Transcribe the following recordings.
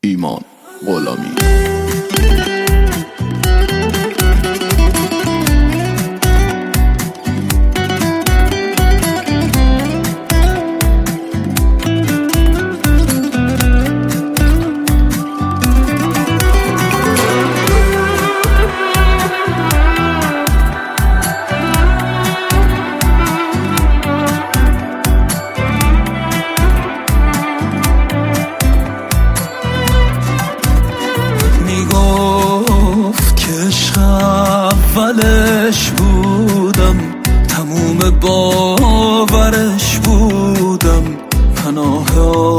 ایمان غلامی. اولش بودم، تموم باورش بودم، پناه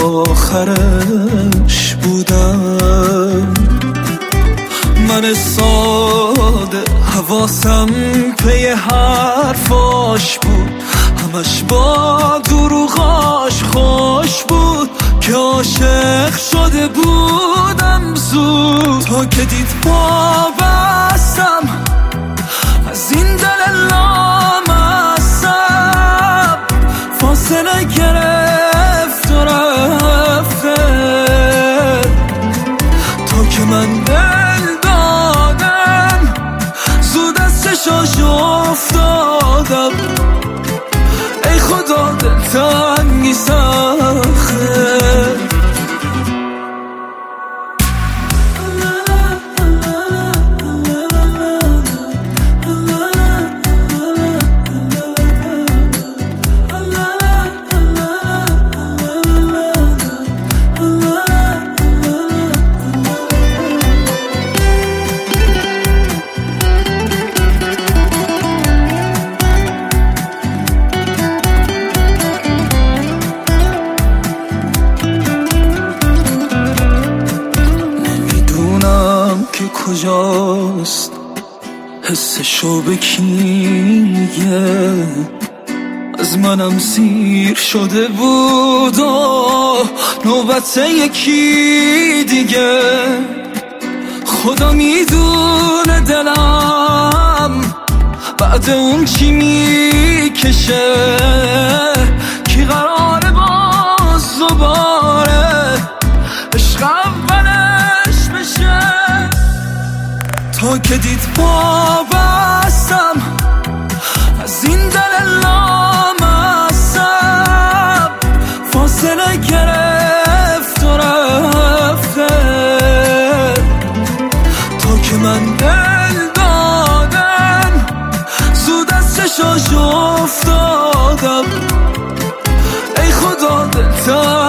آخرش بودم. من ساده حواسم پی حرفاش بود، همش با دروغاش خوش بود که عاشق شده بودم زود. تا که دید پا بستم از این دل لامصب، فاصله گرفت و رفته. تا که من دل دادم زود از چشاش افتادم. ای خدا دلتنگی سخته. که کجاست حسشو به کی میگه، از منم سیر شده بود و نوبت یکی دیگه. خدا میدونه دلم بعد اون چی میکشه، کی قراره باز دوباره عشق اولش بشه. تا که دید پا بستم از این دل لامصب، فاصله گرفت و رفته. تا که من دل دادم زود از چشاش افتادم. ای خدا دلتنگی